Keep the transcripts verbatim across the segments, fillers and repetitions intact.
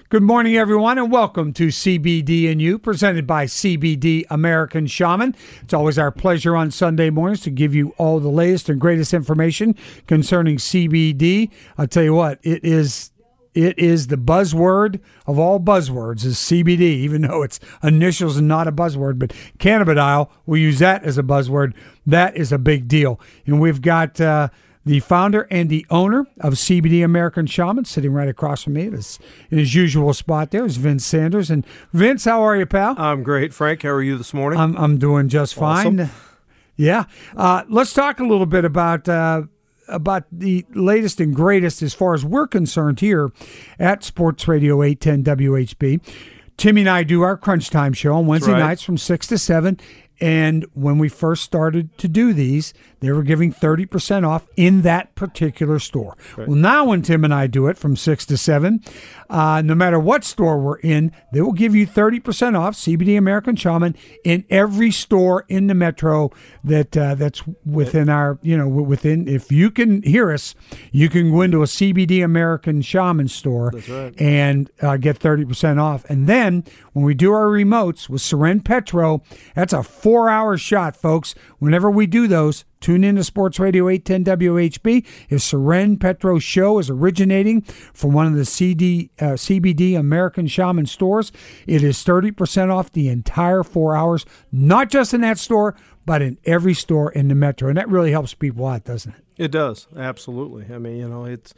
Good morning, everyone, and welcome to C B D and You, presented by C B D American Shaman. It's always our pleasure on Sunday mornings to give you all the latest and greatest information concerning C B D. I'll tell you what, it is it is the buzzword of all buzzwords is C B D, even though it's initials and not a buzzword. But cannabidiol, we use that as a buzzword. That is a big deal. And we've got uh, the founder and the owner of C B D American Shaman sitting right across from me. This, in his usual spot there is Vince Sanders. And Vince, how are you, pal? I'm great, Frank. How are you this morning? I'm I'm doing just fine. Awesome. Yeah. Uh, let's talk a little bit about uh, about the latest and greatest as far as we're concerned here at Sports Radio eight ten W H B. Timmy and I do our Crunch Time show on Wednesday right. nights from six to seven. And when we first started to do these, they were giving thirty percent off in that particular store. Right. Well, now when Tim and I do it from six to seven, uh, no matter what store we're in, they will give you thirty percent off C B D American Shaman in every store in the metro that uh, that's within our, you know, within, if you can hear us, you can go into a C B D American Shaman store That's right. and uh, get thirty percent off. And then when we do our remotes with Seren Petro, that's a four-hour shot, folks. Whenever we do those, tune in to Sports Radio eight ten W H B. His Seren Petro show is originating from one of the C D, uh, C B D American Shaman stores. It is thirty percent off the entire four hours, not just in that store, but in every store in the metro. And that really helps people out, doesn't it? It does, absolutely. I mean, you know, it's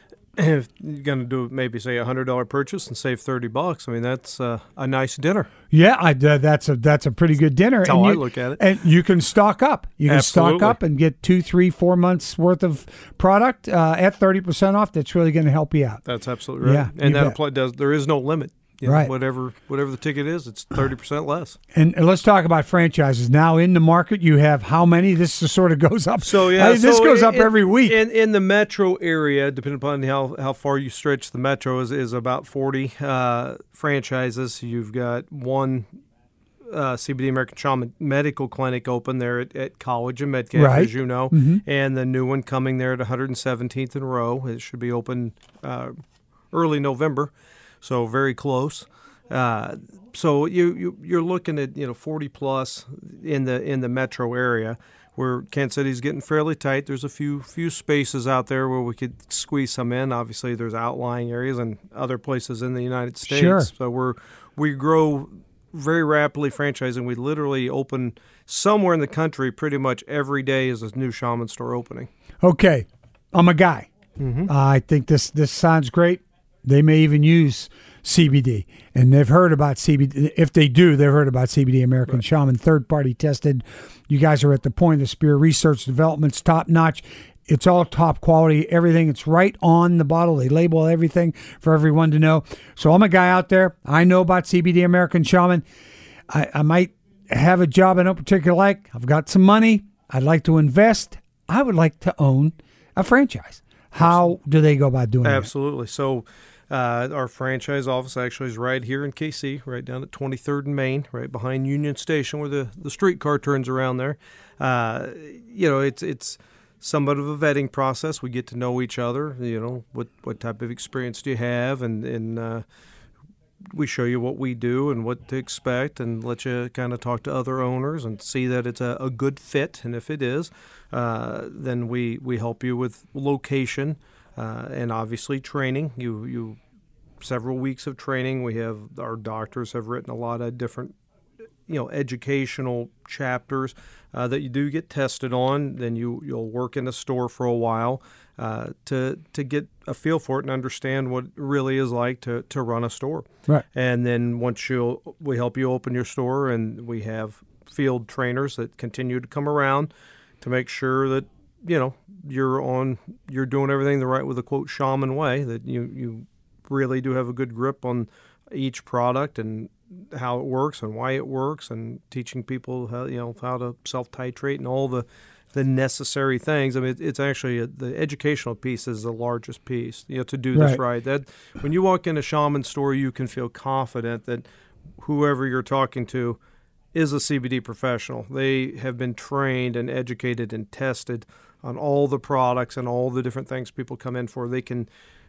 if you're going to do maybe say a hundred dollar purchase and save thirty bucks. I mean, that's uh, a nice dinner. Yeah, I, uh, that's a that's a pretty good dinner. That's and how you, I look at it. And you can stock up. You can Absolutely. stock up and get two, three, four months worth of product uh, at thirty percent off. That's really going to help you out. That's absolutely right. Yeah, and you that bet. apply, does. There is no limit. You know, Right. Whatever whatever the ticket is, it's thirty percent less. And, and let's talk about franchises. Now in the market, you have how many? This just sort of goes up. So yeah, I mean, this so goes in, up every week. In in the metro area, depending upon how, how far you stretch the metro, is, is about forty uh, franchises. You've got one uh, C B D American Shaman medical clinic open there at, at College and Metcalf, Right. as you know, Mm-hmm. and the new one coming there at one hundred seventeenth and Row. It should be open uh, early November, so very close. Uh, so you, you you're looking at you know forty plus in the in the metro area, where Kansas City's getting fairly tight. There's a few few spaces out there where we could squeeze some in. Obviously, there's outlying areas and other places in the United States. Sure. So we're we grow very rapidly franchising. We literally open somewhere in the country pretty much every day is a new shaman store opening. Okay, I'm a guy. Mm-hmm. Uh, I think this this sounds great. They may even use C B D, and they've heard about C B D. If they do, they've heard about C B D American Right. Shaman, third-party tested. You guys are at the point of the spear. Research development's top-notch. It's all top quality, everything. It's right on the bottle. They label everything for everyone to know. So I'm a guy out there. I know about C B D American Shaman. I, I might have a job I don't particularly like. I've got some money. I'd like to invest. I would like to own a franchise. How do they go about doing that? Absolutely. So uh, our franchise office actually is right here in K C, right down at twenty-third and Main, right behind Union Station where the, the streetcar turns around there. Uh, you know, it's it's somewhat of a vetting process. We get to know each other, you know, what, what type of experience do you have, and, and uh, we show you what we do and what to expect and let you kind of talk to other owners and see that it's a, a good fit. And if it is, uh, then we, we help you with location uh, and obviously training. You you several weeks of training. We have our doctors have written a lot of different you know educational chapters uh, that you do get tested on. Then you you'll work in a store for a while uh, to to get a feel for it and understand what it really is like to, to run a store. Right. And then once you we help you open your store, and we have field trainers that continue to come around to make sure that you know you're on you're doing everything the right with the quote shaman way, that you you really do have a good grip on each product and how it works and why it works, and teaching people how you know how to self-titrate and all the the necessary things. I mean, it's actually a, the educational piece is the largest piece. You know, to do this Right. right. That when you walk in a shaman store, you can feel confident that whoever you're talking to is a C B D professional. They have been trained and educated and tested on all the products and all the different things people come in for. They can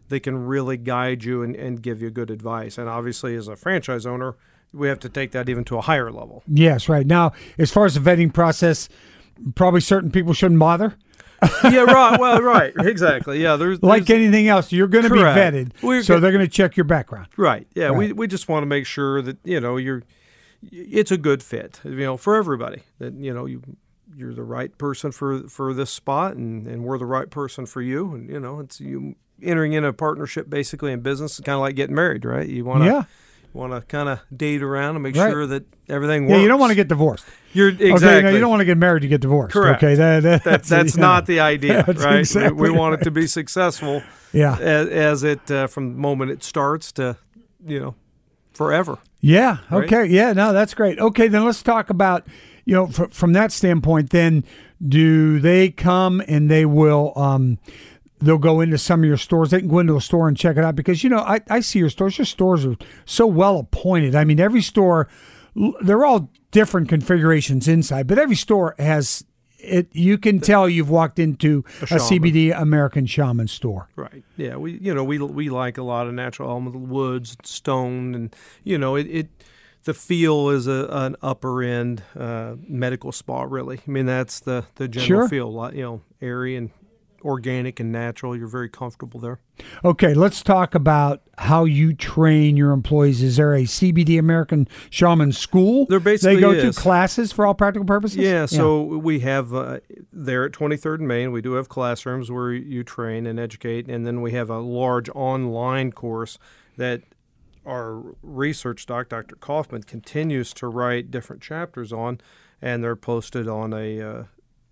they can really guide you and, and give you good advice. And obviously, as a franchise owner, we have to take that even to a higher level. Yes, right. Now, as far as the vetting process, probably certain people shouldn't bother. Yeah, right. Well, right. Exactly. Yeah. There's, there's like anything else, you're going to be vetted, We're so good. they're going to check your background. Right. Yeah. Right. We we just want to make sure that, you know, you're it's a good fit, you know, for everybody. That, you know, you you're the right person for for this spot, and, and we're the right person for you. And, you know, it's you entering in a partnership basically in business. It's kind of like getting married, right? You want to yeah. want to kind of date around and make right. sure that everything works. Yeah, you don't want to get divorced. You're exactly. Okay, no, you don't want to get married to get divorced. Correct. Okay, that, that, that's that's not the idea, that's right? exactly we, we want right. it to be successful. Yeah. As, as it uh, from the moment it starts to, you know, forever. Yeah. Right? Okay. Yeah. No, that's great. Okay, then let's talk about, you know, fr- from that standpoint. Then, do they come and they will? Um, they'll go into some of your stores. They can go into a store and check it out because, you know, I, I see your stores. Your stores are so well appointed. I mean, every store, they're all different configurations inside, but every store has it. You can tell you've walked into a, a C B D American Shaman store. Right. Yeah. We, you know, we we like a lot of natural element, woods, stone, and you know, it. it the feel is a an upper end uh, medical spa. Really, I mean, that's the the general Sure. feel. You know, airy and organic and natural. You're very comfortable there. Okay, let's talk about how you train your employees. Is there a C B D American Shaman school? There basically they go is. to classes for all practical purposes? Yeah, so we have uh, there at twenty-third and Main, we do have classrooms where you train and educate, and then we have a large online course that our research doc, Doctor Kaufman, continues to write different chapters on, and they're posted on a uh,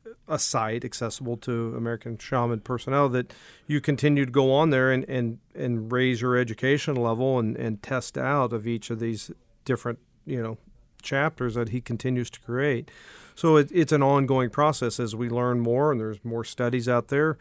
a site accessible to American Shaman personnel that you continue to go on there and, and, and raise your education level and, and test out of each of these different, you know, chapters that he continues to create. So it, it's an ongoing process as we learn more and there's more studies out there.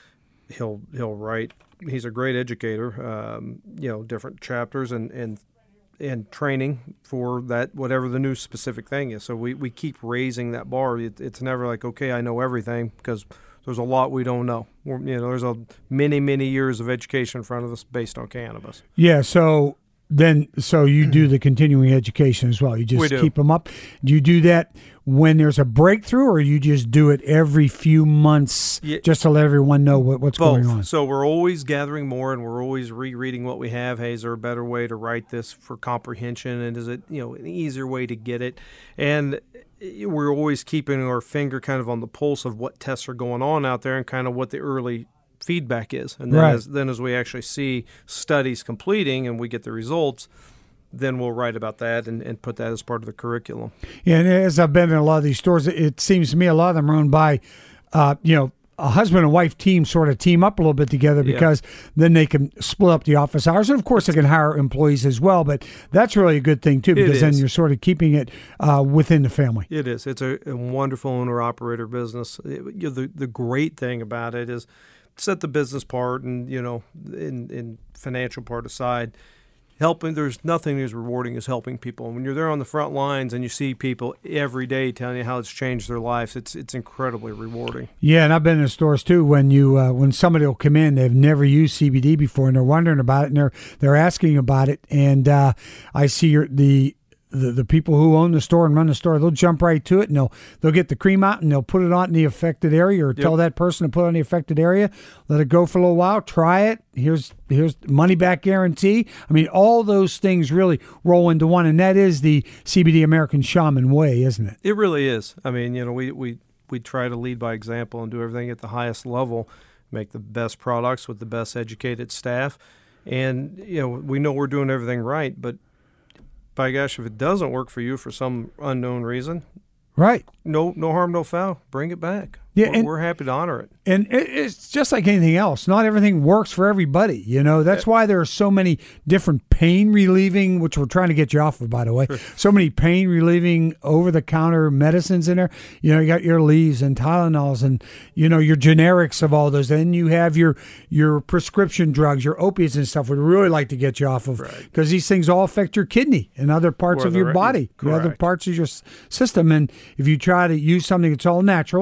He'll he'll write. He's a great educator. Um, you know, different chapters and and and training for that, whatever the new specific thing is. So we, we keep raising that bar. It, it's never like, okay, I know everything, because there's a lot we don't know. We're, you know, there's a many, many years of education in front of us based on cannabis. Yeah, so then so you do the continuing education as well. You just We do. keep them up. Do you do that when there's a breakthrough, or you just do it every few months Yeah. just to let everyone know what, what's Both. going on? So we're always gathering more, and we're always rereading what we have. Hey, is there a better way to write this for comprehension? And is it, you know, an easier way to get it? And we're always keeping our finger kind of on the pulse of what tests are going on out there and kind of what the early feedback is. And then, Right. as, then as we actually see studies completing and we get the results, then we'll write about that and, and put that as part of the curriculum. Yeah, and as I've been in a lot of these stores, it- it seems to me a lot of them are owned by, uh, you know, a husband and wife team sort of team up a little bit together, Yeah. because then they can split up the office hours. And of course, they can hire employees as well. But that's really a good thing, too, because then is. you're sort of keeping it uh, within the family. It is. It's a, a wonderful owner-operator business. It, you know, the, the great thing about it is, set the business part and, you know, in, in financial part aside, helping, there's nothing as rewarding as helping people. And when you're there on the front lines and you see people every day telling you how it's changed their lives, it's it's incredibly rewarding. Yeah, and I've been in stores too when you uh, when somebody will come in, they've never used C B D before, and they're wondering about it, and they're they're asking about it, and uh, I see your, the. The, the people who own the store and run the store, they'll jump right to it, and they'll they'll get the cream out and they'll put it on in the affected area, or Yep. tell that person to put it on the affected area, let it go for a little while, try it. Here's here's money back guarantee. I mean, all those things really roll into one, and that is the C B D American Shaman way, isn't it? It really is. I mean, you know, we, we, we try to lead by example and do everything at the highest level, make the best products with the best educated staff. And, you know, we know we're doing everything right, but by gosh, if it doesn't work for you for some unknown reason, Right. no no harm, no foul. Bring it back. Yeah, we're, and- we're happy to honor it. And it- it's just like anything else. Not everything works for everybody. You know, that's why there are so many different pain relieving, which we're trying to get you off of, by the way. So many pain relieving over the counter medicines in there. You know, you got your leaves and Tylenols and, you know, your generics of all those. Then you have your your prescription drugs, your opiates and stuff. We'd really like to get you off of, because these things all affect your kidney and other parts Or of the your re- body, the other correct. parts of your s- system. And if you try to use something that's all natural,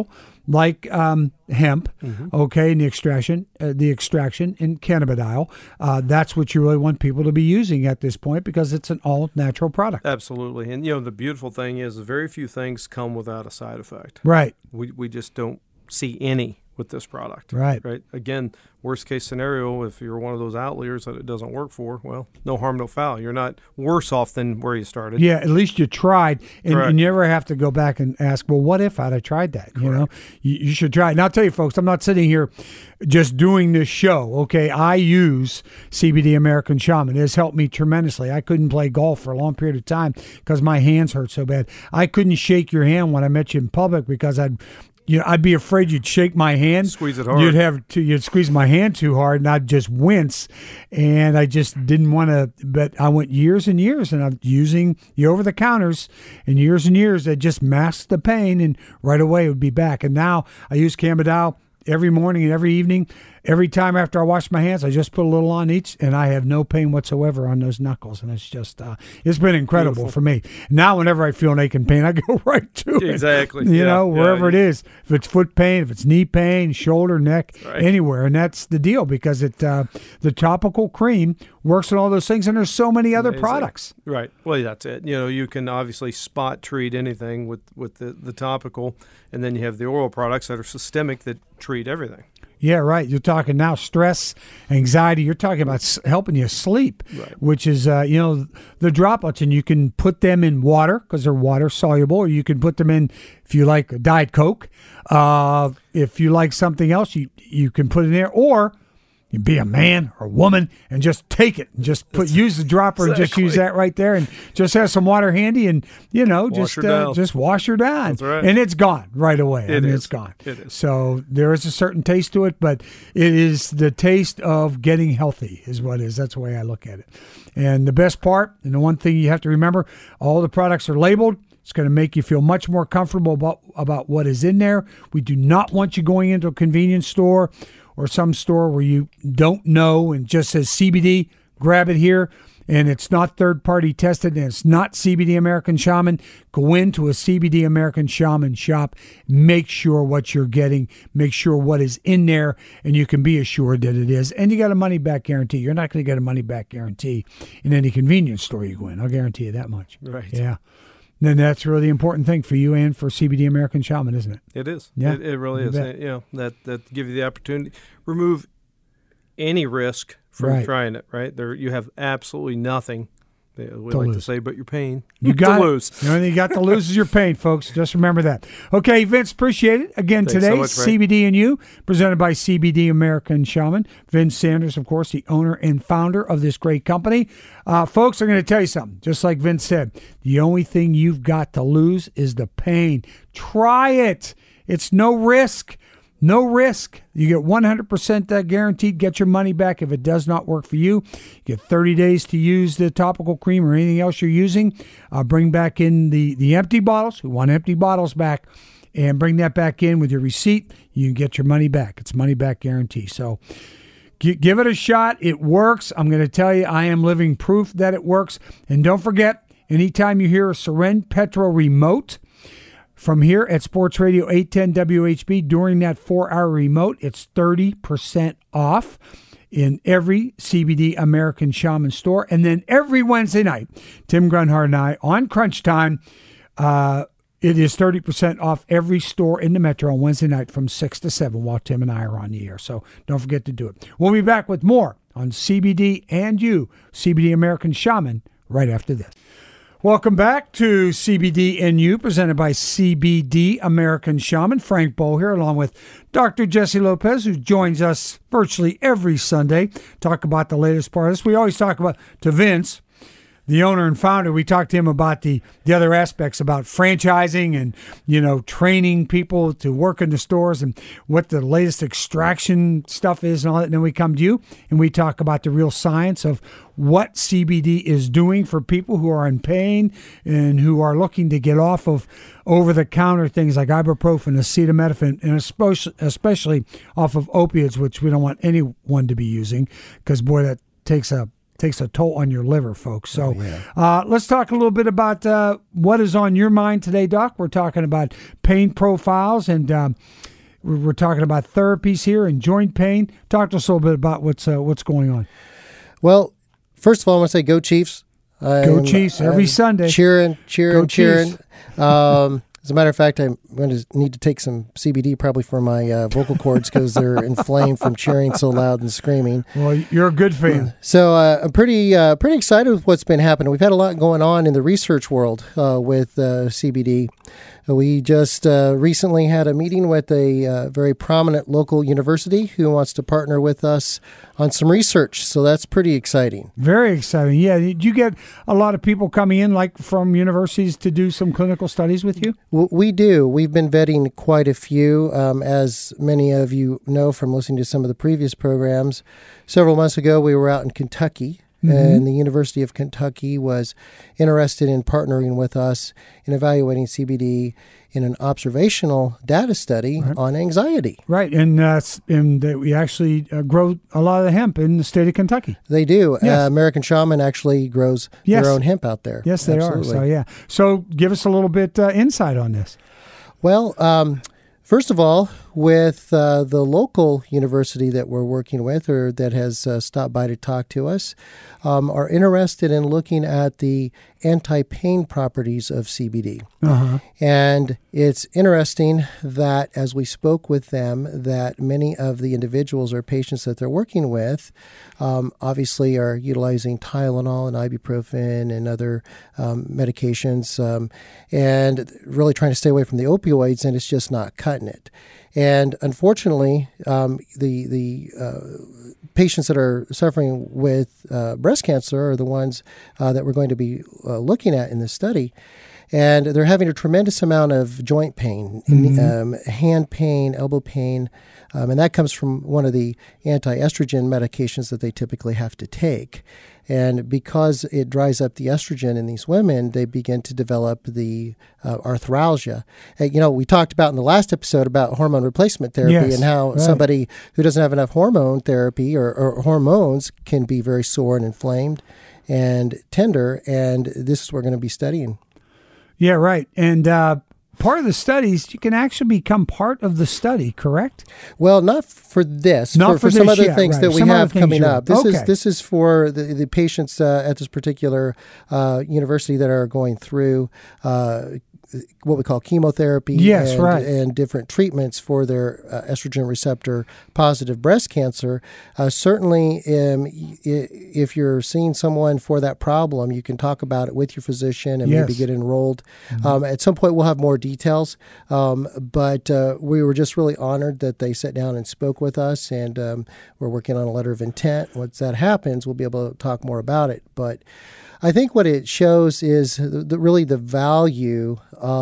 like um, hemp, Mm-hmm. okay, and the extraction, uh, the extraction in cannabidiol. Uh, that's what you really want people to be using at this point because it's an all-natural product. Absolutely. And, you know, the beautiful thing is very few things come without a side effect. Right. We, we just don't see any with this product. Right. Right. Again, worst case scenario, if you're one of those outliers that it doesn't work for, well, no harm, no foul. You're not worse off than where you started. Yeah, at least you tried, and, Correct. and you never have to go back and ask, well, what if I'd have tried that? You know, you, you should try it. And I'll tell you, folks, I'm not sitting here just doing this show, okay? I use C B D American Shaman. It has helped me tremendously. I couldn't play golf for a long period of time because my hands hurt so bad. I couldn't shake your hand when I met you in public because I'd You know, I'd be afraid you'd shake my hand. Squeeze it hard. You'd have to, you'd squeeze my hand too hard, and I'd just wince. And I just didn't want to. But I went years and years, and I'm using the over the counters, and years and years that just masked the pain, and right away it would be back. And now I use cannabidiol every morning and every evening. Every time after I wash my hands, I just put a little on each, and I have no pain whatsoever on those knuckles. And it's just, uh, it's been incredible Beautiful. for me. Now, whenever I feel an ache and pain, I go right to it. Exactly. You Yeah, know, yeah, wherever it yeah. is. If it's foot pain, if it's knee pain, shoulder, neck, Right. anywhere. And that's the deal because it uh, the topical cream works on all those things, and there's so many other Amazing. products. Right. Well, that's it. You know, you can obviously spot treat anything with, with the, the topical, and then you have the oral products that are systemic that treat everything. Yeah, right. You're talking now stress, anxiety. You're talking about s- helping you sleep, Right. which is, uh, you know, the droplets, and you can put them in water because they're water soluble, or you can put them in, if you like, Diet Coke. Uh, if you like something else, you, you can put it in there, or you be a man or woman and just take it and just put use the dropper and just use Exactly. that right there and just have some water handy and, you know, Wash just her uh, down. just wash her down. That's right. And it's gone right away. I It mean, is. it's gone. It is. So there is a certain taste to it, but it is the taste of getting healthy is what it is. That's the way I look at it. And the best part, and the one thing you have to remember, all the products are labeled. It's going to make you feel much more comfortable about, about what is in there. We do not want you going into a convenience store or some store where you don't know and just says C B D, grab it here, and it's not third-party tested, and it's not C B D American Shaman. Go into a C B D American Shaman shop. Make sure what you're getting. Make sure what is in there, and you can be assured that it is. And you got a money-back guarantee. You're not going to get a money-back guarantee in any convenience store you go in. I'll guarantee you that much. Right. Yeah. Then that's really the important thing for you and for C B D American Shaman, isn't it? It is. Yeah, It, it really you is. bet. And, you know, that, that give you the opportunity. Remove any risk from Right. trying it, right? There, you have absolutely nothing, uh, we To like to lose. say, but your pain. You got to it. lose. The only thing you got to lose is your pain, folks. Just remember that. Okay, Vince, appreciate it. Again, Thanks so today, much, Frank. C B D and You, presented by C B D American Shaman. Vince Sanders, of course, the owner and founder of this great company. Uh, folks, I'm going to tell you something. Just like Vince said, the only thing you've got to lose is the pain. Try it. It's no risk. No risk. You get one hundred percent that guaranteed. Get your money back if it does not work for you. You get thirty days to use the topical cream or anything else you're using. Uh, bring back in the, the empty bottles. We want empty bottles back. And bring that back in with your receipt. You can get your money back. It's money back guarantee. So gi- give it a shot. It works. I'm going to tell you, I am living proof that it works. And don't forget, anytime you hear a Seren Petro remote, from here at Sports Radio eight ten W H B, during that four-hour remote, it's thirty percent off in every C B D American Shaman store. And then every Wednesday night, Tim Grunhard and I, on Crunch Time, uh, it is thirty percent off every store in the Metro on Wednesday night from six to seven while Tim and I are on the air. So don't forget to do it. We'll be back with more on C B D and You, C B D American Shaman, right after this. Welcome back to C B D and You, presented by C B D American Shaman. Frank Bohl here, along with Doctor Jesse Lopez, who joins us virtually every Sunday, talk about the latest part of this. We always talk about, to Vince, the owner and founder, we talked to him about the, the other aspects about franchising and, you know, training people to work in the stores and what the latest extraction stuff is and all that. And then we come to you and we talk about the real science of what C B D is doing for people who are in pain and who are looking to get off of over-the-counter things like ibuprofen, acetaminophen, and especially, especially off of opiates, which we don't want anyone to be using because, boy, that takes a takes a toll on your liver, folks. So Oh, yeah. uh, let's talk a little bit about uh, what is on your mind today, Doc. We're talking about pain profiles, and um, We're, we're talking about therapies here and joint pain. Talk to us a little bit about what's uh, what's going on. Well, first of all, I want to say go Chiefs. Go I'm, Chiefs every I'm Sunday. Cheering, cheering, Go cheering. Um, as a matter of fact, I'm going to need to take some C B D probably for my uh, vocal cords because they're inflamed from cheering so loud and screaming. Well, you're a good fan. So uh, I'm pretty uh, pretty excited with what's been happening. We've had a lot going on in the research world uh, with uh, C B D. We just uh, recently had a meeting with a uh, very prominent local university who wants to partner with us on some research. So that's pretty exciting. Very exciting. Yeah. Do you get a lot of people coming in, like from universities, to do some clinical studies with you? W- We do. We've been vetting quite a few. Um, as many of you know from listening to some of the previous programs, several months ago we were out in Kentucky. Mm-hmm. And the University of Kentucky was interested in partnering with us in evaluating C B D in an observational data study right. on anxiety. Right, and uh, and that we actually uh, grow a lot of the hemp in the state of Kentucky. They do. Yes. Uh, American Shaman actually grows yes. their own hemp out there. Yes, they Absolutely. are. So yeah. So give us a little bit uh, insight on this. Well, um, first of all, with uh, the local university that we're working with or that has uh, stopped by to talk to us, um, are interested in looking at the anti-pain properties of C B D. Uh-huh. And it's interesting that as we spoke with them, that many of the individuals or patients that they're working with um, obviously are utilizing Tylenol and ibuprofen and other um, medications um, and really trying to stay away from the opioids, and it's just not cutting it. And unfortunately, um, the the uh, patients that are suffering with uh, breast cancer are the ones uh, that we're going to be uh, looking at in this study. And they're having a tremendous amount of joint pain, mm-hmm. um, hand pain, elbow pain, um, and that comes from one of the anti-estrogen medications that they typically have to take. And because it dries up the estrogen in these women, they begin to develop the uh, arthralgia. Uh, you know, we talked about in the last episode about hormone replacement therapy yes, and how right. somebody who doesn't have enough hormone therapy or, or hormones can be very sore and inflamed and tender. And this is what we're going to be studying. Yeah, right. And uh, part of the studies, you can actually become part of the study, correct? Well, not for this. Not for, for, for some this other yet, things right. that we some have coming up. This okay. is this is for the, the patients uh, at this particular uh, university that are going through uh, what we call chemotherapy yes, and, right. and different treatments for their uh, estrogen receptor positive breast cancer. Uh, certainly, um, if you're seeing someone for that problem, you can talk about it with your physician and yes. maybe get enrolled. Mm-hmm. Um, at some point, we'll have more details, um, but uh, we were just really honored that they sat down and spoke with us, and um, we're working on a letter of intent. Once that happens, we'll be able to talk more about it. But I think what it shows is the, the, really the value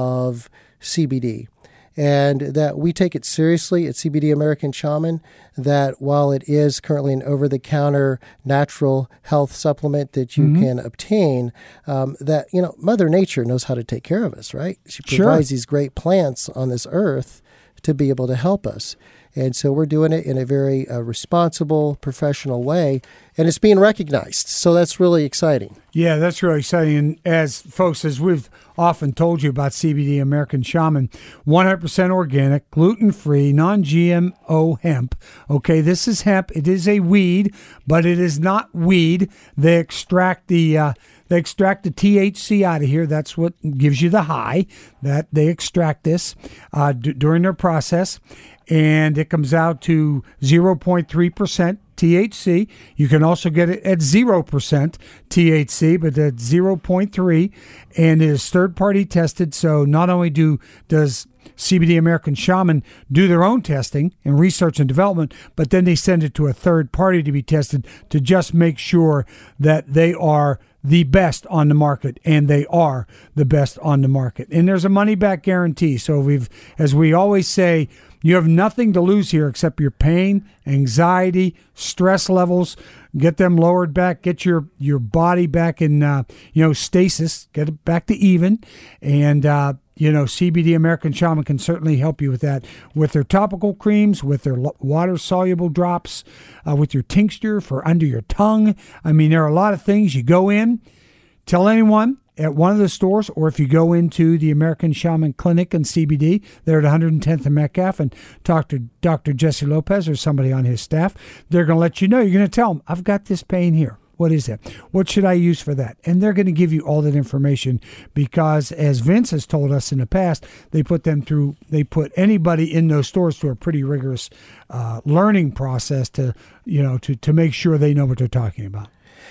of C B D, and that we take it seriously at C B D American Shaman, that while it is currently an over-the-counter natural health supplement that you mm-hmm. can obtain, um, that, you know, Mother Nature knows how to take care of us, right? She provides sure. these great plants on this earth to be able to help us. And so we're doing it in a very uh, responsible, professional way, and it's being recognized. So that's really exciting. Yeah, that's really exciting. And as folks, as we've often told you about C B D American Shaman, one hundred percent organic, gluten-free, non-G M O hemp. Okay, this is hemp. It is a weed, but it is not weed. They extract the... Uh, They extract the T H C out of here. That's what gives you the high. That they extract this uh, d- during their process, and it comes out to zero point three percent T H C. You can also get it at zero percent T H C, but at zero point three, and it is third-party tested. So not only do does C B D American Shaman do their own testing and research and development, but then they send it to a third party to be tested to just make sure that they are the best on the market, and they are the best on the market. And there's a money-back guarantee. So we've, as we always say, you have nothing to lose here except your pain, anxiety, stress levels. Get them lowered back. Get your your body back in uh, you know stasis. Get it back to even, and uh, you know C B D American Shaman can certainly help you with that. With their topical creams, with their water soluble drops, uh, with your tincture for under your tongue. I mean, there are a lot of things you go in. Tell anyone at one of the stores, or if you go into the American Shaman Clinic and C B D, they're at one hundred tenth and Metcalf, and talk to Doctor Jesse Lopez or somebody on his staff. They're going to let you know. You're going to tell them, I've got this pain here. What is that? What should I use for that? And they're going to give you all that information because, as Vince has told us in the past, they put them through, they put anybody in those stores through a pretty rigorous uh, learning process to, you know, to, to make sure they know what they're talking about.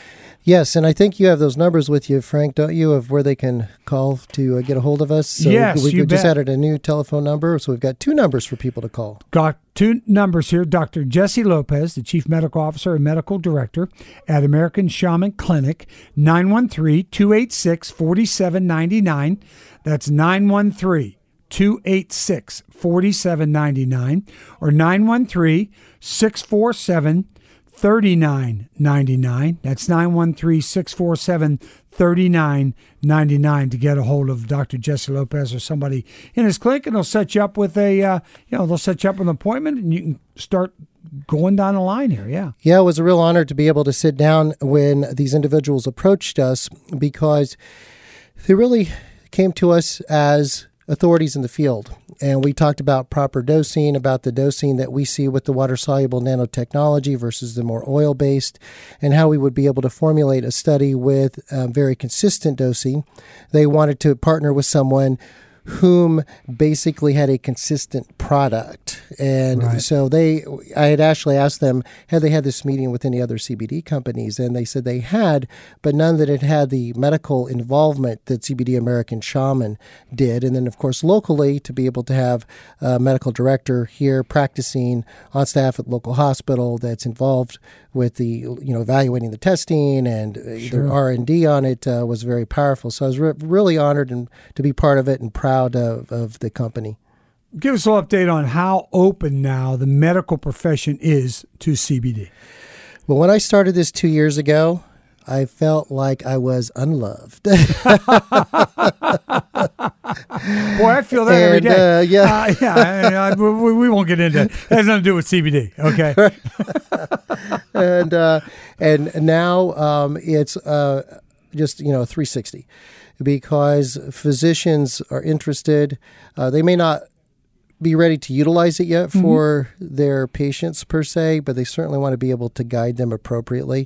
Yes, and I think you have those numbers with you, Frank, don't you, of where they can call to uh, get a hold of us? So yes, we, we you just bet. added a new telephone number, so we've got two numbers for people to call. Got two numbers here. Doctor Jesse Lopez, the Chief Medical Officer and Medical Director at American Shaman Clinic, nine one three, two eight six, four seven nine nine. That's nine one three, two eight six, four seven nine nine or nine one three, six four seven, three nine nine nine. That's nine one three, six four seven, three nine nine nine to get a hold of Doctor Jesse Lopez or somebody in his clinic, and they'll set you up with a, uh, you know, they'll set you up with an appointment, and you can start going down the line here. Yeah. Yeah, it was a real honor to be able to sit down when these individuals approached us because they really came to us as authorities in the field. And we talked about proper dosing, about the dosing that we see with the water-soluble nanotechnology versus the more oil-based, and how we would be able to formulate a study with uh, very consistent dosing. They wanted to partner with someone whom basically had a consistent product. And right. so they, I had actually asked them, had they had this meeting with any other C B D companies? And they said they had, but none that had had the medical involvement that C B D American Shaman did. And then, of course, locally, to be able to have a medical director here practicing on staff at local hospital that's involved with the, you know, evaluating the testing and Sure. the R and D on it uh, was very powerful. So I was re- really honored and, to be part of it and proud of, of the company. Give us an update on how open now the medical profession is to C B D. Well, when I started this two years ago, I felt like I was unloved. Boy, I feel that and, every day. Uh, yeah. Uh, yeah, I, I, we, we won't get into it. It has nothing to do with C B D, okay? and uh, and now um, it's uh, just, you know, three sixty because physicians are interested. Uh, they may not be ready to utilize it yet for mm-hmm. their patients per se, but they certainly want to be able to guide them appropriately.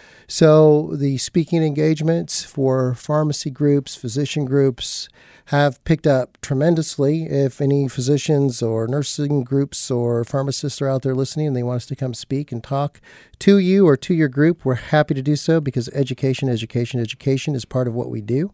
So the speaking engagements for pharmacy groups, physician groups have picked up tremendously. If any physicians or nursing groups or pharmacists are out there listening and they want us to come speak and talk to you or to your group, we're happy to do so because education, education, education is part of what we do.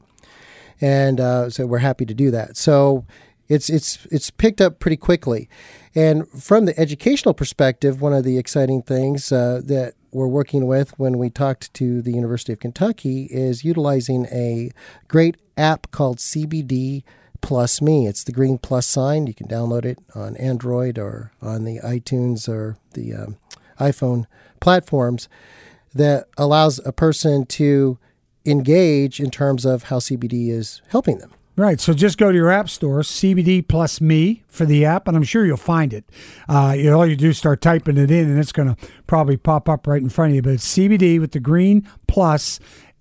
And uh, so we're happy to do that. So It's it's it's picked up pretty quickly. And from the educational perspective, one of the exciting things uh, that we're working with when we talked to the University of Kentucky is utilizing a great app called C B D Plus Me. It's the green plus sign. You can download it on Android or on the iTunes or the um, iPhone platforms that allows a person to engage in terms of how C B D is helping them. Right, so just go to your app store, C B D Plus Me for the app, and I'm sure you'll find it. Uh, you know, all you do is start typing it in, and it's going to probably pop up right in front of you. But it's C B D with the Green Plus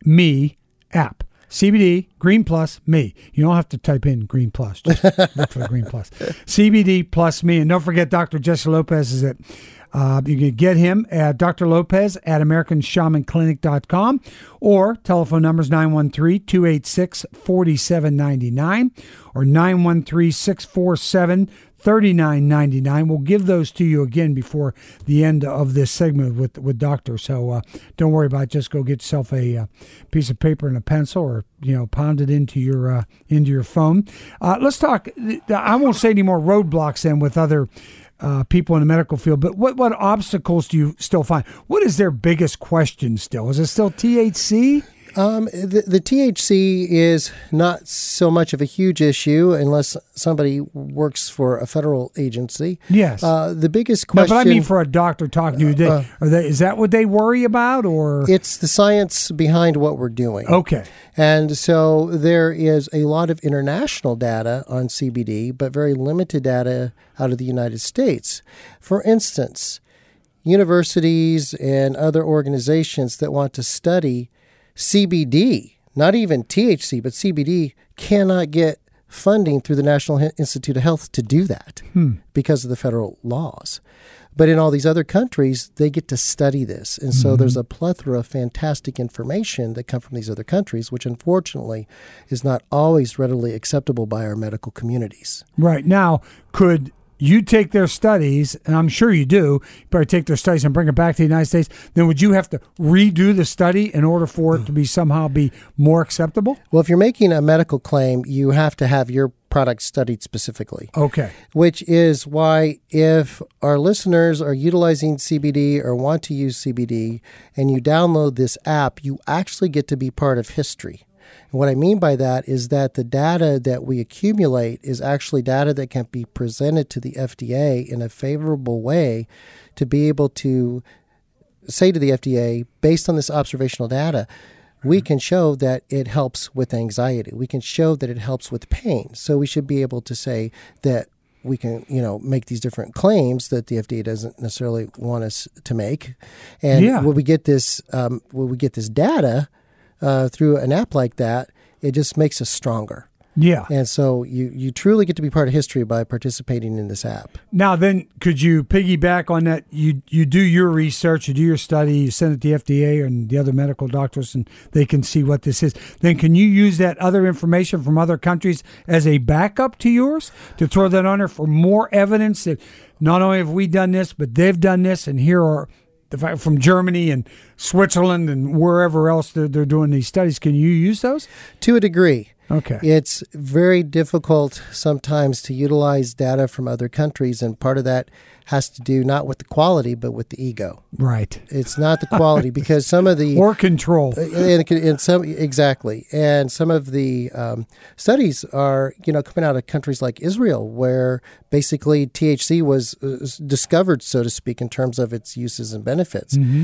Me app. C B D, Green Plus, Me. You don't have to type in Green Plus. Just look for the Green Plus. C B D Plus Me. And don't forget, Doctor Jesse Lopez is at, uh, you can get him at Doctor Lopez at American Shaman Clinic dot com or telephone numbers nine one three, two eight six, four seven nine nine or nine one three, six four seven, three nine nine nine. We'll give those to you again before the end of this segment with with Doctor. So uh, don't worry about it. Just go get yourself a uh, piece of paper and a pencil, or you know, pound it into your uh, into your phone. Uh, let's talk. I won't say any more roadblocks then with other uh, people in the medical field. But what what obstacles do you still find? What is their biggest question still? Is it still T H C? Um, the, the T H C is not so much of a huge issue unless somebody works for a federal agency. Yes. Uh, the biggest question... No, but I mean for a doctor talking to you, they, uh, are they, is that what they worry about? Or it's the science behind what we're doing. Okay. And so there is a lot of international data on C B D, but very limited data out of the United States. For instance, universities and other organizations that want to study C B D, not even T H C, but C B D cannot get funding through the National Institute of Health to do that hmm. because of the federal laws. But in all these other countries, they get to study this. And so mm-hmm. there's a plethora of fantastic information that come from these other countries, which unfortunately is not always readily acceptable by our medical communities. Right. Now, could you take their studies, and I'm sure you do, you probably take their studies and bring it back to the United States, then would you have to redo the study in order for it to be somehow be more acceptable? Well, if you're making a medical claim, you have to have your product studied specifically. Okay. Which is why if our listeners are utilizing C B D or want to use C B D and you download this app, you actually get to be part of history. And what I mean by that is that the data that we accumulate is actually data that can be presented to the F D A in a favorable way to be able to say to the F D A, based on this observational data, we can show that it helps with anxiety. We can show that it helps with pain. So we should be able to say that we can, you know, make these different claims that the F D A doesn't necessarily want us to make. And yeah. when we get this, um, when we get this data uh, through an app like that, it just makes us stronger. Yeah. And so you, you truly get to be part of history by participating in this app. Now, then, could you piggyback on that? You you do your research, you do your study, you send it to the F D A and the other medical doctors, and they can see what this is. Then can you use that other information from other countries as a backup to yours to throw that on there for more evidence that not only have we done this, but they've done this, and here are the fact from Germany and Switzerland and wherever else they're, they're doing these studies. Can you use those? To a degree. Okay. It's very difficult sometimes to utilize data from other countries, and part of that has to do not with the quality, but with the ego. Right. It's not the quality because some of the... Or control. And, and some, exactly. And some of the um, studies are, you know, coming out of countries like Israel, where basically T H C was uh, discovered, so to speak, in terms of its uses and benefits. Mm-hmm.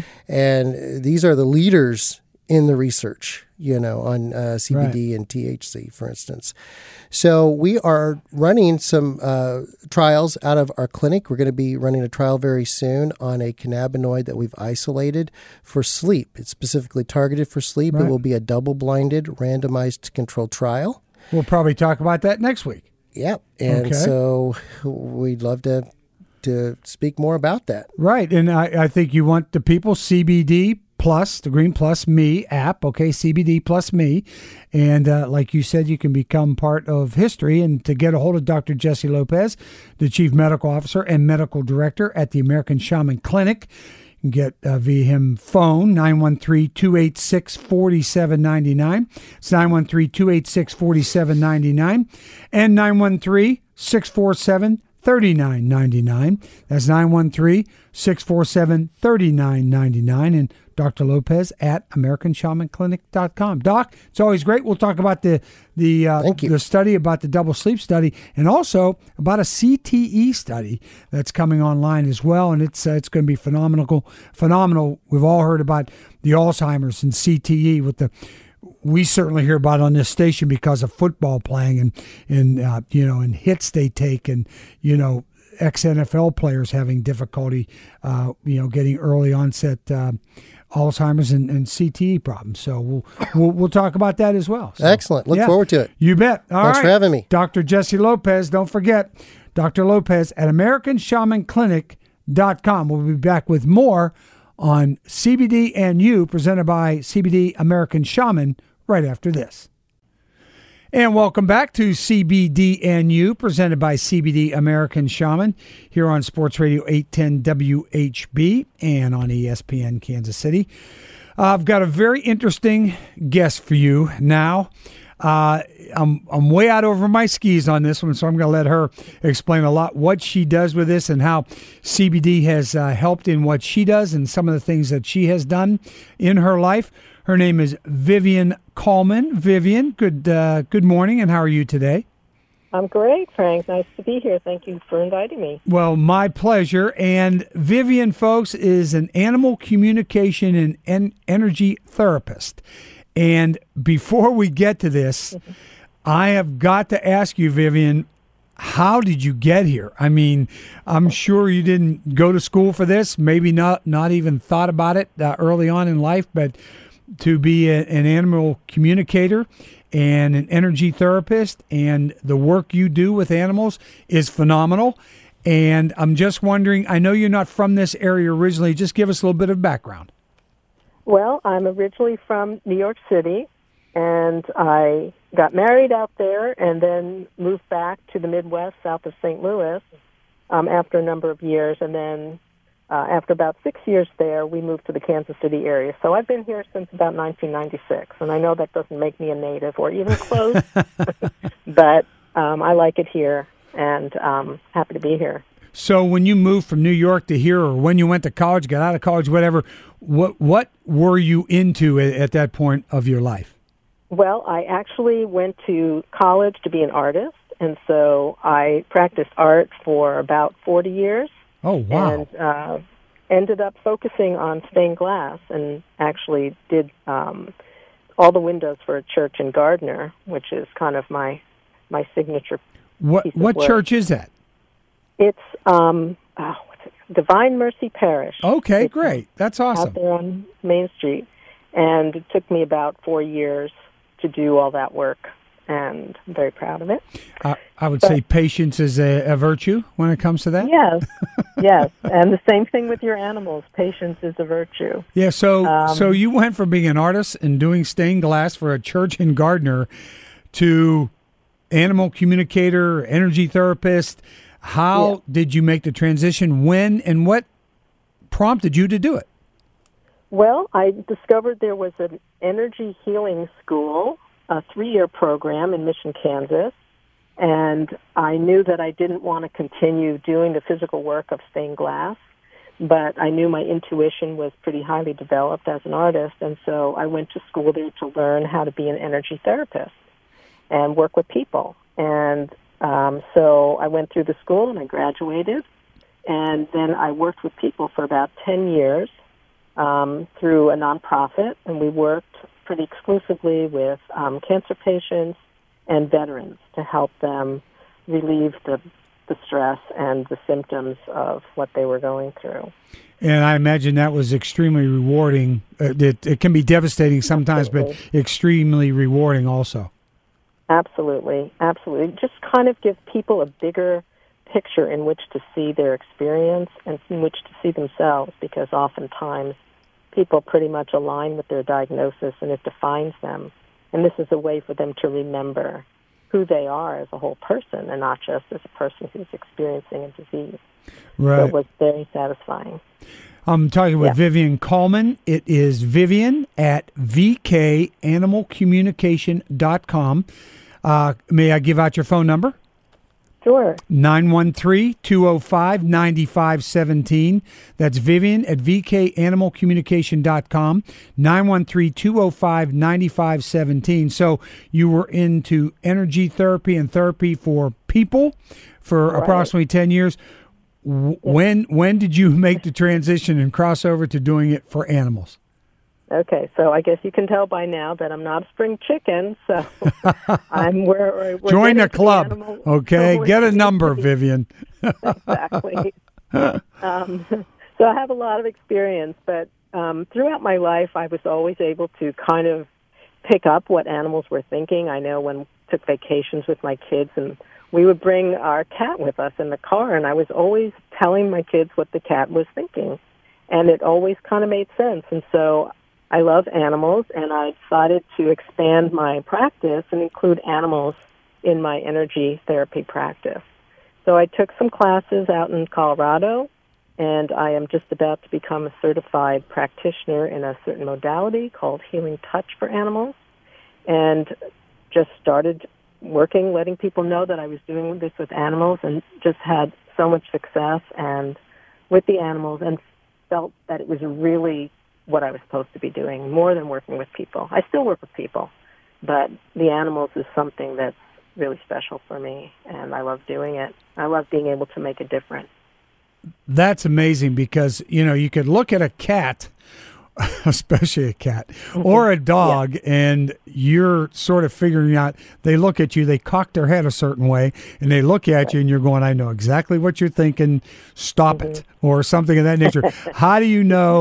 And these are the leaders in the research, you know, on uh, C B D right. and T H C, for instance. So we are running some uh, trials out of our clinic. We're going to be running a trial very soon on a cannabinoid that we've isolated for sleep. It's specifically targeted for sleep. Right. It will be a double-blinded, randomized controlled trial. We'll probably talk about that next week. Yep. And okay. so we'd love to to speak more about that. Right. And I, I think you want the people, C B D Plus, the Green Plus Me app, okay, C B D Plus Me. And uh, like you said, you can become part of history. And to get a hold of Doctor Jesse Lopez, the Chief Medical Officer and Medical Director at the American Shaman Clinic, you can get uh, via him phone, nine one three, two eight six, four seven nine nine. It's nine one three, two eight six, four seven nine nine. And nine one three, six four seven, three nine nine nine. That's nine one three, six four seven, three nine nine nine. And Doctor Lopez at American Shaman Clinic dot com. Doc, it's always great. We'll talk about the the uh, Thank you. the study, about the double sleep study, and also about a C T E study that's coming online as well. And it's uh, it's going to be phenomenal. Phenomenal. We've all heard about the Alzheimer's and C T E with the. We certainly hear about it on this station because of football playing and and uh, you know and hits they take and you know ex-N F L players having difficulty uh, you know getting early onset uh, Alzheimer's and, and C T E problems. So we'll we'll, we'll talk about that as well. So, excellent. Look yeah, forward to it. You bet. All Thanks right. for having me. Doctor Jesse Lopez. Don't forget, Doctor Lopez at American Shaman Clinic dot com. We'll be back with more on C B D and You, presented by C B D American Shaman, right after this. And welcome back to C B D and You, presented by C B D American Shaman, here on Sports Radio eight ten W H B and on E S P N Kansas City. Uh, I've got a very interesting guest for you now. Uh, I'm I'm way out over my skis on this one, so I'm going to let her explain a lot what she does with this and how C B D has uh, helped in what she does and some of the things that she has done in her life. Her name is Vivian Coleman. Vivian, good uh, good morning, and how are you today? I'm great, Frank. Nice to be here. Thank you for inviting me. Well, my pleasure. And Vivian, folks, is an animal communication and en- energy therapist. And before we get to this, mm-hmm. I have got to ask you, Vivian, how did you get here? I mean, I'm sure you didn't go to school for this, maybe not, not even thought about it uh, early on in life, but to be a, an animal communicator and an energy therapist, and the work you do with animals is phenomenal. And I'm just wondering, I know you're not from this area originally. Just give us a little bit of background. Well, I'm originally from New York City, and I got married out there and then moved back to the Midwest south of Saint Louis um, after a number of years. And then uh, after about six years there, we moved to the Kansas City area. So I've been here since about nineteen ninety-six, and I know that doesn't make me a native or even close, but um, I like it here, and um, happy to be here. So when you moved from New York to here, or when you went to college, got out of college, whatever, what what were you into at, at that point of your life? Well, I actually went to college to be an artist, and so I practiced art for about forty years. Oh, wow. And uh, ended up focusing on stained glass, and actually did um, all the windows for a church in Gardner, which is kind of my my signature What piece of what work. church is that? It's um, oh, what's it? Divine Mercy Parish. Okay, It's great. That's awesome. out there on Main Street, and it took me about four years to do all that work, and I'm very proud of it. I, I would But- say patience is a, a virtue when it comes to that. Yes, yes, and the same thing with your animals. Patience is a virtue. Yeah, so Um, so you went from being an artist and doing stained glass for a church in Gardner to animal communicator, energy therapist. How Yeah. did you make the transition? When and what prompted you to do it? Well, I discovered there was an energy healing school, a three-year program in Mission, Kansas, and I knew that I didn't want to continue doing the physical work of stained glass, but I knew my intuition was pretty highly developed as an artist, and so I went to school there to learn how to be an energy therapist and work with people. And um, so I went through the school and I graduated, and then I worked with people for about ten years. Um, through a nonprofit, and we worked pretty exclusively with um, cancer patients and veterans to help them relieve the, the stress and the symptoms of what they were going through. And I imagine that was extremely rewarding. Uh, it, it can be devastating sometimes, Absolutely. but extremely rewarding also. Absolutely, absolutely. Just kind of give people a bigger picture in which to see their experience and in which to see themselves, because oftentimes people pretty much align with their diagnosis and it defines them. And this is a way for them to remember who they are as a whole person and not just as a person who's experiencing a disease. Right. So it was very satisfying. I'm talking with Yeah. Vivian Coleman. It is Vivian at v k animal communication dot com. Uh, may I give out your phone number? Sure. nine one three, two oh five, nine five one seven. That's Vivian at v k animal communication dot com, nine one three, two oh five, nine five one seven. So you were into energy therapy and therapy for people for Right. approximately ten years. W- When when did you make the transition and cross over to doing it for animals? Okay, so I guess you can tell by now that I'm not a spring chicken, so I'm where we're Join the getting to club, animal- okay? we're Get a getting number, to- Vivian. Exactly. um, so I have a lot of experience, but um, throughout my life, I was always able to kind of pick up what animals were thinking. I know when I took vacations with my kids, and we would bring our cat with us in the car, and I was always telling my kids what the cat was thinking, and it always kind of made sense. And so I love animals, and I decided to expand my practice and include animals in my energy therapy practice. So I took some classes out in Colorado, and I am just about to become a certified practitioner in a certain modality called Healing Touch for Animals, and just started working, letting people know that I was doing this with animals, and just had so much success and with the animals, and felt that it was really what I was supposed to be doing, more than working with people. I still work with people, but the animals is something that's really special for me, and I love doing it. I love being able to make a difference. That's amazing because, you know, you could look at a cat, especially a cat, or a dog, yeah. and you're sort of figuring out, they look at you, they cock their head a certain way, and they look at right. you, and you're going, I know exactly what you're thinking, stop mm-hmm. it, or something of that nature. How do you know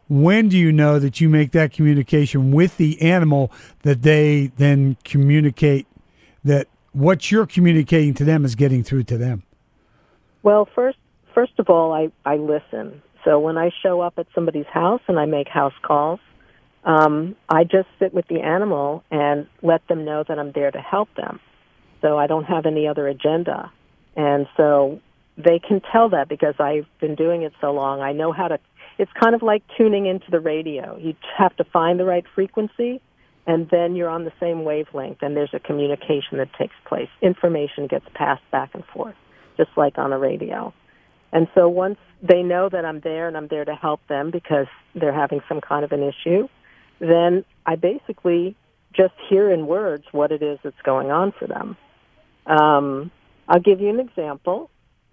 when do you know that you make that communication with the animal that they then communicate that what you're communicating to them is getting through to them? Well, first, first of all, I, I listen. So when I show up at somebody's house and I make house calls, um, I just sit with the animal and let them know that I'm there to help them. So I don't have any other agenda. And so they can tell that because I've been doing it so long. I know how to, it's kind of like tuning into the radio. You have to find the right frequency, and then you're on the same wavelength, and there's a communication that takes place. Information gets passed back and forth, just like on the radio. And so once they know that I'm there and I'm there to help them because they're having some kind of an issue, then I basically just hear in words what it is that's going on for them. Um, I'll give you an example.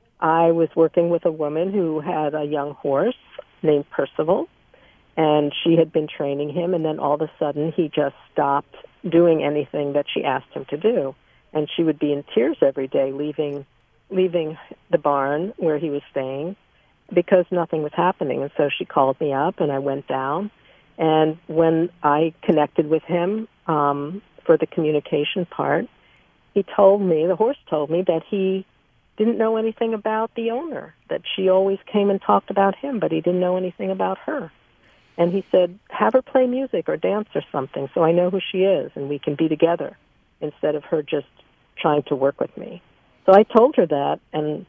I was working with a woman who had a young horse named Percival, and she had been training him, and then all of a sudden he just stopped doing anything that she asked him to do. And she would be in tears every day leaving leaving the barn where he was staying because nothing was happening. And so she called me up, and I went down. And when I connected with him um, for the communication part, he told me, the horse told me, that he didn't know anything about the owner, that she always came and talked about him, but he didn't know anything about her. And he said, have her play music or dance or something so I know who she is and we can be together instead of her just trying to work with me. So I told her that, and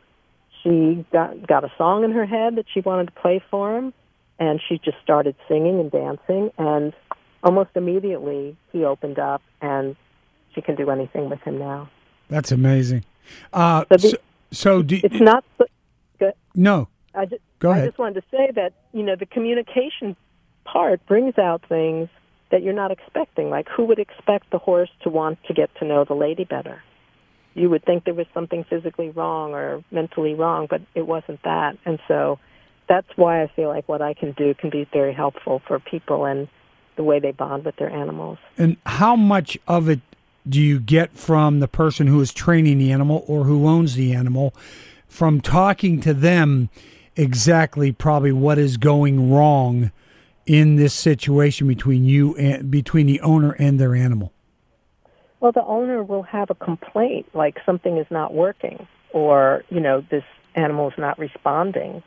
she got got a song in her head that she wanted to play for him, and she just started singing and dancing, and almost immediately he opened up, and she can do anything with him now. That's amazing. Uh, so, the, so, so do, it's not good. No, I just, go ahead. I just wanted to say that, you know, the communication part brings out things that you're not expecting. Like, who would expect the horse to want to get to know the lady better? You would think there was something physically wrong or mentally wrong, but it wasn't that. And so that's why I feel like what I can do can be very helpful for people and the way they bond with their animals. And how much of it do you get from the person who is training the animal or who owns the animal from talking to them exactly probably what is going wrong in this situation between you and between the owner and their animal? Well, the owner will have a complaint, like something is not working, or, you know, this animal is not responding,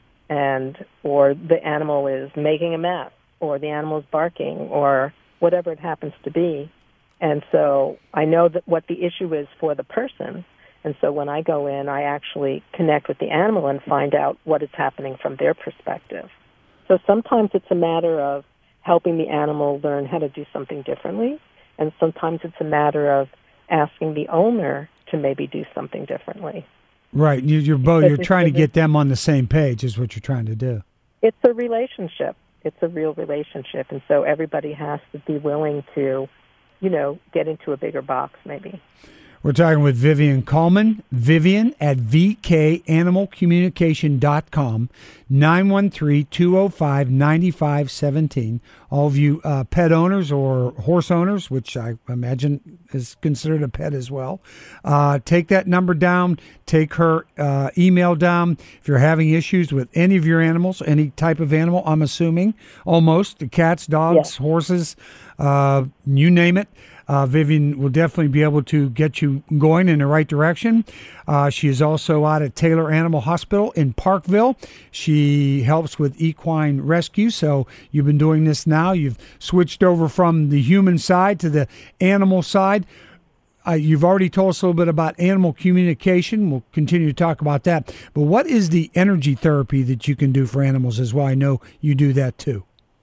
and or the animal is making a mess, or the animal is barking, or whatever it happens to be. And so I know that what the issue is for the person, and so when I go in, I actually connect with the animal and find out what is happening from their perspective. So sometimes it's a matter of helping the animal learn how to do something differently, and sometimes it's a matter of asking the owner to maybe do something differently. Right. You, you're both. You're trying to get them on the same page is what you're trying to do. It's a relationship. It's a real relationship, and so everybody has to be willing to, you know, get into a bigger box maybe. We're talking with Vivian Coleman. Vivian at v k animal communication dot com, nine one three, two zero five, nine five one seven. All of you uh, pet owners or horse owners, which I imagine is considered a pet as well, uh, take that number down, take her uh, email down. If you're having issues with any of your animals, any type of animal, I'm assuming, almost, the cats, dogs, yes. horses, uh, you name it, Uh, Vivian will definitely be able to get you going in the right direction. Uh, she is also out at Taylor Animal Hospital in Parkville. She helps with equine rescue. So you've been doing this now. You've switched over from the human side to the animal side. Uh, you've already told us a little bit about animal communication. We'll continue to talk about that. But what is the energy therapy that you can do for animals as well? I know you do that too.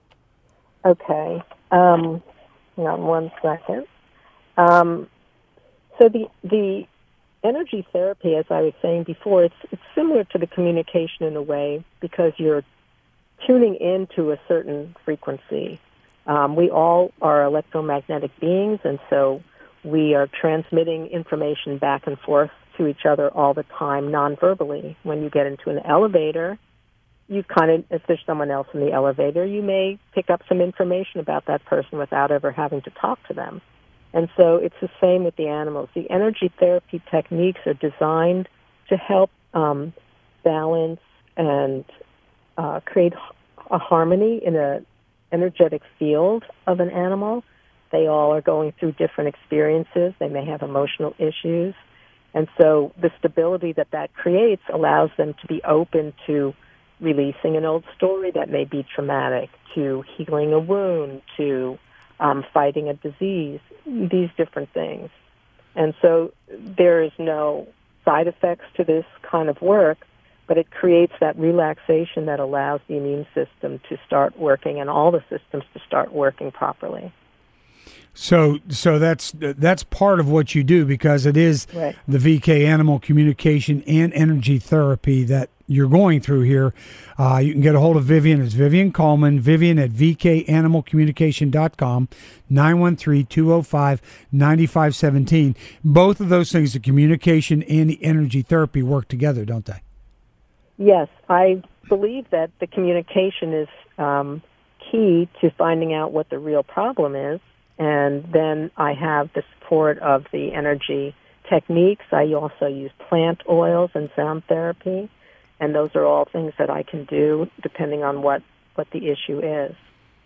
Okay. Um, hang on one second. Um, so the the energy therapy, as I was saying before, it's it's similar to the communication in a way because you're tuning into a certain frequency. Um, we all are electromagnetic beings, and so we are transmitting information back and forth to each other all the time, non-verbally. When you get into an elevator, you kind of, if there's someone else in the elevator, you may pick up some information about that person without ever having to talk to them. And so it's the same with the animals. The energy therapy techniques are designed to help um, balance and uh, create a harmony in a energetic field of an animal. They all are going through different experiences. They may have emotional issues. And so the stability that that creates allows them to be open to releasing an old story that may be traumatic, to healing a wound, to um, fighting a disease, these different things. And so there is no side effects to this kind of work, but it creates that relaxation that allows the immune system to start working and all the systems to start working properly. So, so that's that's part of what you do, because it is right. the V K Animal Communication and Energy Therapy that you're going through here. Uh, you can get a hold of Vivian. It's Vivian Coleman, Vivian at v k animal communication dot com, nine one three, two oh five, nine five one seven. Both of those things, the communication and the energy therapy, work together, don't they? Yes, I believe that the communication is um, key to finding out what the real problem is. And then I have the support of the energy techniques. I also use plant oils and sound therapy. And those are all things that I can do depending on what, what the issue is.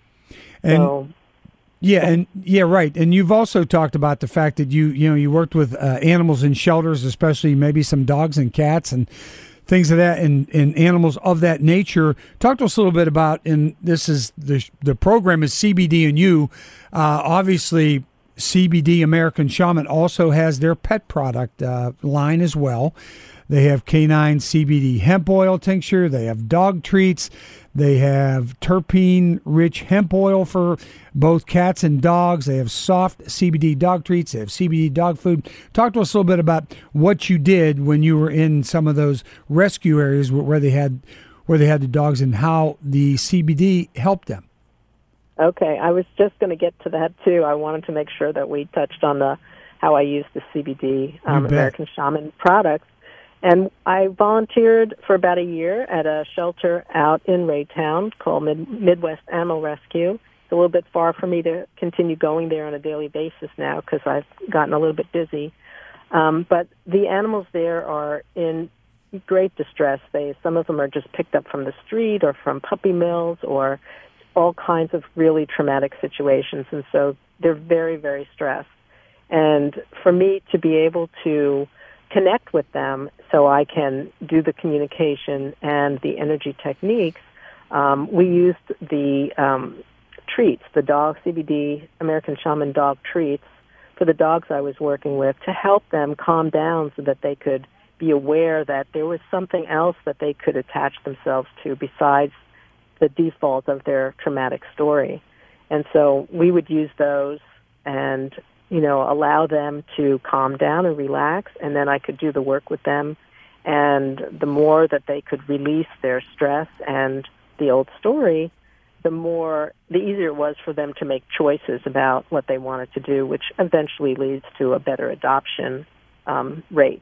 And so, yeah, and yeah, right. And you've also talked about the fact that you, you know, you worked with uh, animals in shelters, especially maybe some dogs and cats and things of that, and, and animals of that nature. Talk to us a little bit about, and this is the the program is C B D and you. Uh, obviously, C B D American Shaman also has their pet product uh, line as well. They have canine C B D hemp oil tincture. They have dog treats. They have terpene-rich hemp oil for both cats and dogs. They have soft C B D dog treats. They have C B D dog food. Talk to us a little bit about what you did when you were in some of those rescue areas where they had where they had the dogs, and how the C B D helped them. Okay, I was just going to get to that too. I wanted to make sure that we touched on the how I use the C B D um, American Shaman products. And I volunteered for about a year at a shelter out in Raytown called Mid- Midwest Animal Rescue. It's a little bit far for me to continue going there on a daily basis now because I've gotten a little bit busy. Um, but the animals there are in great distress. They some of them are just picked up from the street or from puppy mills or all kinds of really traumatic situations. And so they're very, very stressed. And for me to be able to connect with them so I can do the communication and the energy techniques, um, we used the um, treats, the dog C B D American Shaman dog treats for the dogs I was working with to help them calm down so that they could be aware that there was something else that they could attach themselves to besides the default of their traumatic story. And so we would use those and you know, allow them to calm down and relax, and then I could do the work with them. And the more that they could release their stress and the old story, the more, the easier it was for them to make choices about what they wanted to do, which eventually leads to a better adoption um, rate.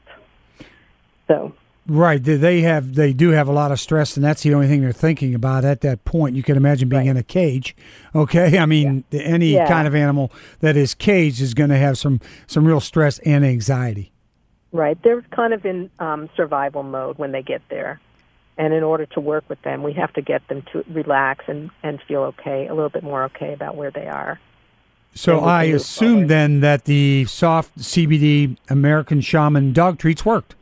So. Right, they have, they do have a lot of stress, and that's the only thing they're thinking about at that point. You can imagine being right. in a cage. Okay, I mean, yeah. any yeah. kind of animal that is caged is going to have some some real stress and anxiety. Right, they're kind of in um, survival mode when they get there, and in order to work with them, we have to get them to relax and and feel okay, a little bit more okay about where they are. So I assume forward. then that the soft C B D American Shaman dog treats worked.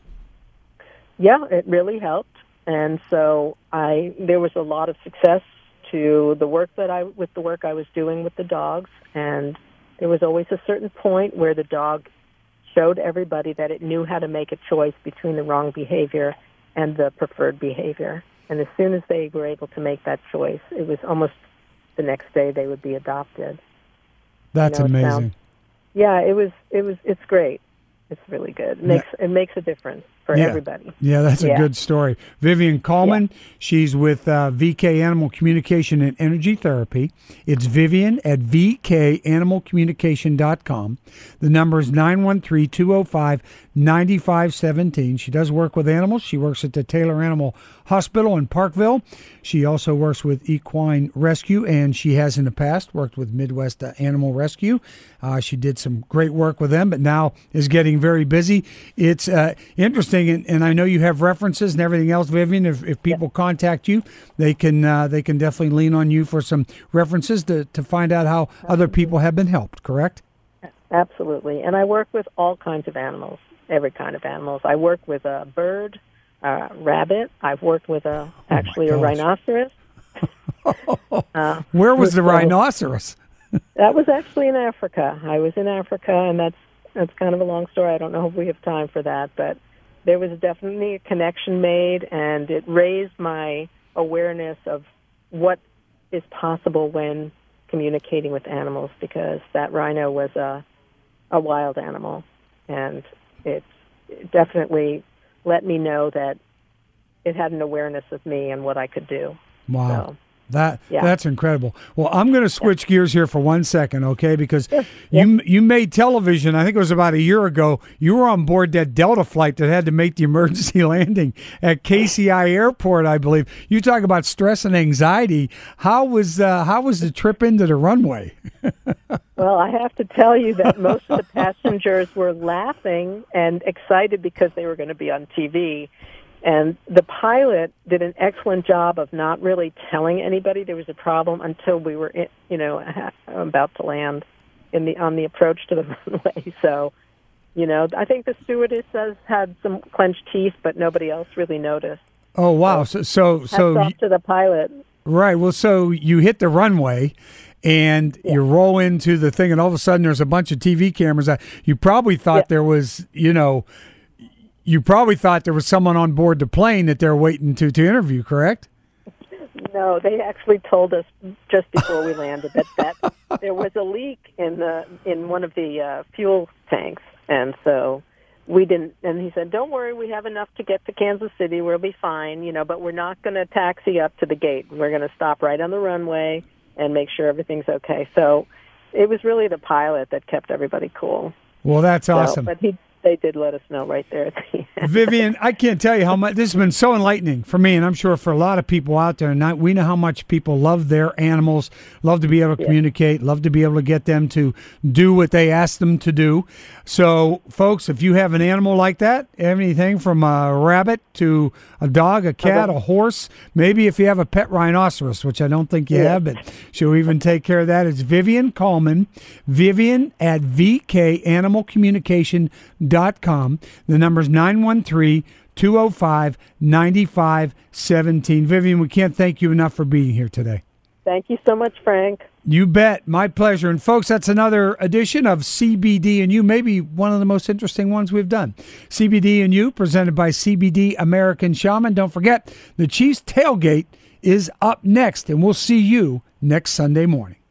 Yeah, it really helped, and so I there was a lot of success to the work that I with the work I was doing with the dogs, and there was always a certain point where the dog showed everybody that it knew how to make a choice between the wrong behavior and the preferred behavior. And as soon as they were able to make that choice, it was almost the next day they would be adopted. That's you know, amazing. It sounds, yeah, it was. It was. It's great. It's really good. It makes it makes a difference for yeah. everybody. Yeah, that's a yeah. good story. Vivian Coleman, yeah. she's with uh, V K Animal Communication and Energy Therapy. It's Vivian at v k animal communication dot com. The number is nine one three, two oh five, nine five one seven. She does work with animals. She works at the Taylor Animal Hospital in Parkville. She also works with Equine Rescue, and she has in the past worked with Midwest uh, Animal Rescue. Uh, she did some great work with them, but now is getting very busy. It's uh, interesting interesting, and, and I know you have references and everything else, Vivian. If, if people yeah. contact you, they can uh, they can definitely lean on you for some references to, to find out how other people have been helped, correct? Absolutely. And I work with all kinds of animals, every kind of animals. I work with a bird, a rabbit. I've worked with a actually oh a rhinoceros. uh, Where was the so, rhinoceros? That was actually in Africa. I was in Africa, and that's that's kind of a long story. I don't know if we have time for that, but there was definitely a connection made, and it raised my awareness of what is possible when communicating with animals, because that rhino was a a wild animal, and it, it definitely let me know that it had an awareness of me and what I could do. Wow. So, That yeah. That's incredible. Well, I'm going to switch yeah. gears here for one second, okay? Because sure. you yeah. you made television. I think it was about a year ago. You were on board that Delta flight that had to make the emergency landing at K C I Airport, I believe. You talk about stress and anxiety. How was uh, how was the trip into the runway? Well, I have to tell you that most of the passengers were laughing and excited because they were going to be on T V. And the pilot did an excellent job of not really telling anybody there was a problem until we were, in, you know, about to land in the on the approach to the runway. So, you know, I think the stewardess had some clenched teeth, but nobody else really noticed. Oh wow! So so so. Hats off to the pilot. Right. Well, so you hit the runway. And yeah. you roll into the thing, and all of a sudden there's a bunch of T V cameras. You probably thought yeah. there was, you know, you probably thought there was someone on board the plane that they're waiting to, to interview, correct? No, they actually told us just before we landed that, that there was a leak in the in one of the uh, fuel tanks, and so we didn't. And he said, "Don't worry, we have enough to get to Kansas City. We'll be fine, you know. But we're not going to taxi up to the gate. We're going to stop right on the runway and make sure everything's okay." So it was really the pilot that kept everybody cool. Well, that's so, awesome. But he, they did let us know right there at the end. Vivian, I can't tell you how much this has been so enlightening for me, and I'm sure for a lot of people out there. And I, we know how much people love their animals, love to be able to yeah. communicate, love to be able to get them to do what they ask them to do. So, folks, if you have an animal like that, anything from a rabbit to a dog, a cat, okay. a horse, maybe if you have a pet rhinoceros, which I don't think you yeah. have, but she'll even take care of that. It's Vivian Coleman, Vivian at v k animal communication dot com. The number's nine one three, two oh five, nine five one seven. Vivian, we can't thank you enough for being here today. Thank you so much, Frank. You bet. My pleasure. And folks, that's another edition of C B D and You, maybe one of the most interesting ones we've done. C B D and You, presented by C B D American Shaman. Don't forget, the Chiefs Tailgate is up next, and we'll see you next Sunday morning.